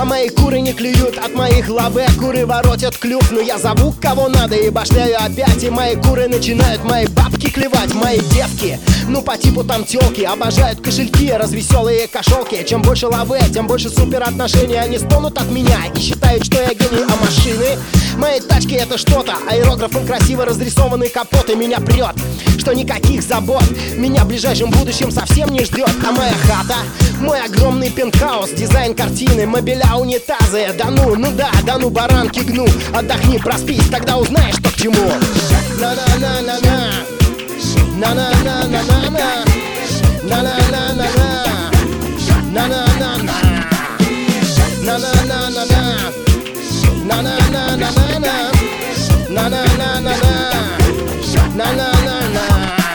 мои куры не клюют от моих лаве. Куры воротят клюв, но я зову кого надо и башляю опять. И мои куры начинают мои бабки клевать. Мои девки, ну по типу там тёлки, обожают кошельки, развеселые кошелки. Чем больше лаве, тем больше супер отношений. Они стонут от меня и считают, что я гений. А машины, мои тачки это что-то. Аэрографом красиво разрисованный капот. И меня прет, что никаких забот меня в ближайшем будущем совсем не ждет. А моя хата, мой огромный пентхаус, дизайн картины, мебеля, унитазы. Да ну баранки гну. Отдохни, проспись, тогда узнаешь, что к чему. На-на-на-на-на, на-на-на-на-на-на, на-на-на-на-на, на-на-на-на, на-на-на-на-на, на-на-на-на-на, на-на-на-на-на, на-на-на-на.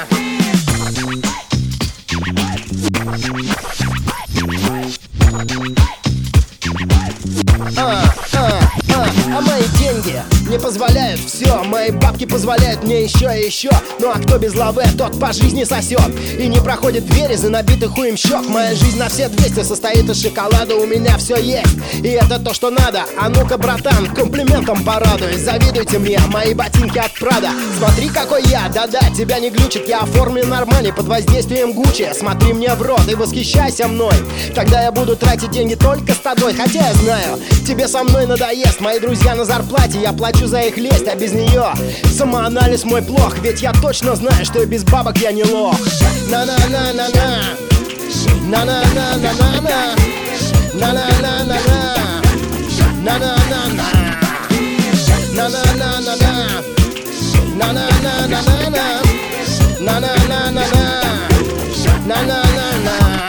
А мои деньги не позволяют все. Мои бабки позволяют мне еще и еще. Ну а кто без лаве, тот по жизни сосет. И не проходит двери за набитых хуем щек. Моя жизнь на все 200 состоит из шоколада. У меня все есть, и это то, что надо. А ну-ка, братан, комплиментом порадуй. Завидуйте мне, мои ботинки от Прада. Смотри, какой я, да-да, тебя не глючит. Я оформлен нормально, под воздействием Гуччи. Смотри мне в рот и восхищайся мной. Тогда я буду тратить деньги только с тобой. Хотя я знаю, тебе со мной надоест. Мои друзья на зарплате, я плачу за их лесть. А без нее самоанализ мой плох. Ведь я точно знаю, что и без бабок я не лох. На-на-на-на-на, на-на-на-на-на, на-на-на-на-на, на-на-на-на, на-на-на-на-на, на-на-на-на-на, на-на-на-на-на, на-на-на-на.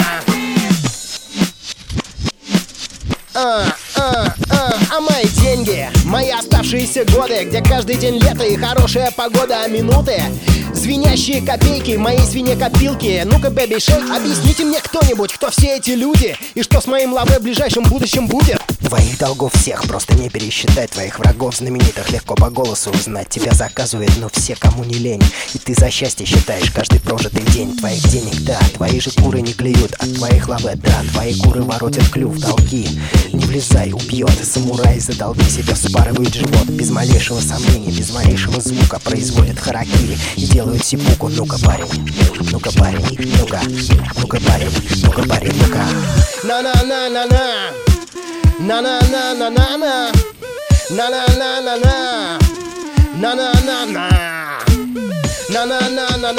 А мои деньги, мои оставшиеся годы, где каждый день лето и хорошая погода, а минуты звенящие копейки, мои свинья-копилки. Ну-ка, бэби шейк, объясните мне кто-нибудь, кто все эти люди и что с моим лаве в ближайшем будущем будет. Твоих долгов всех просто не пересчитать. Твоих врагов знаменитых легко по голосу узнать. Тебя заказывают, но все, кому не лень. И ты за счастье считаешь каждый прожитый день. Твоих денег, да, твои же куры не клюют от твоих лаве, да, твои куры воротят клюв, толки. Не влезай, убьет, самурай задолби себя, вспарывает живот. Без малейшего сомнения, без малейшего звука производят харакири и делают сипуку. Ну-ка, парень, ну-ка, парень, ну-ка, ну-ка, парень, ну-ка, парень, ну-ка. На-на-на-на-на, на-на-на-на-на-на, на-на-на-на-на, на-на-на-на, на-на-на-на-на,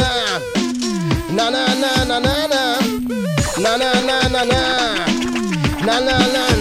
на-на-на-на-на, на-на-на-на-на, на-на-на-на.